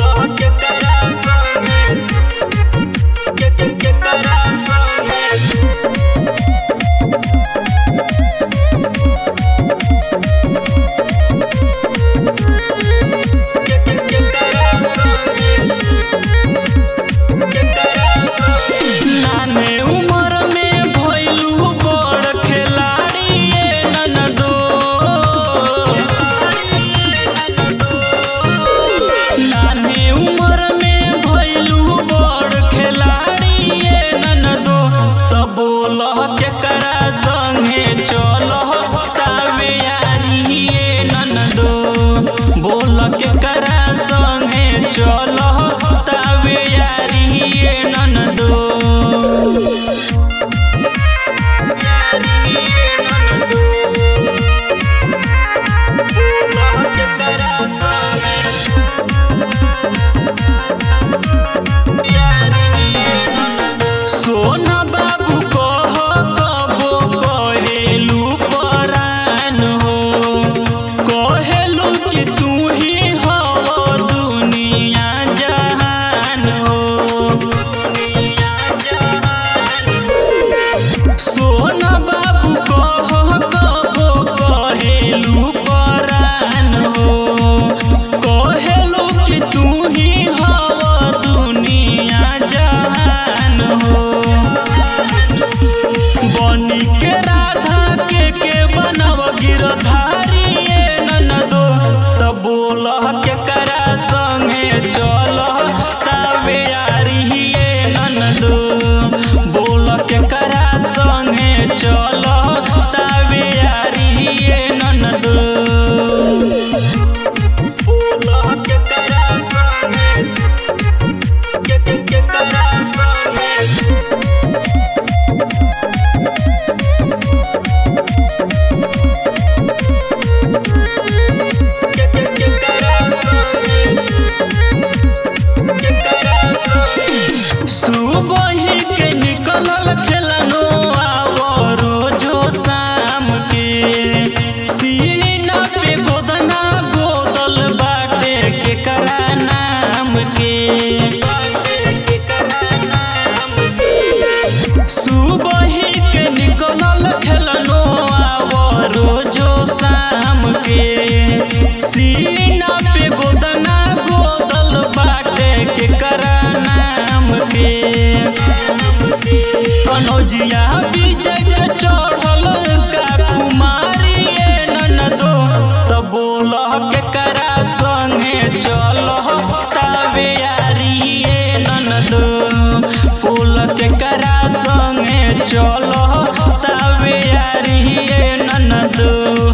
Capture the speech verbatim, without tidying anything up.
चलो तावे यारी ये ननदो यारी ये ननदो बोला के करा यारी ये ननदो सोना बाबू को कबो कहेलू परान हो कहेलू कि तू ही सोना बाबू कहो कबो कहेलू परान हो कहेलू कि तू ही हवा दुनिया जहान हो बनी के राधा के के बनव गिरधारी ये ननदो तब बोल के करा संगे चल तावे यारी ये ननदो बोल के करा संगे चलो तावे यारी ये ननदो बोला के करा संगे के के के करा संगे के के के करा संगे के करा संगे सुबह ही के निकलल खेलनो सुबह के निकलल खेलनो रोजो शाम के सीना पे गोदना गोदल बाटे के करा नाम के कनौजिया विजय के चढ़ल का कुमारी ये ननदो तब बोल के करा संगे चल तावे यारी ये ननदो फूल के करा संगे चलो तावे यारी ये ननदो।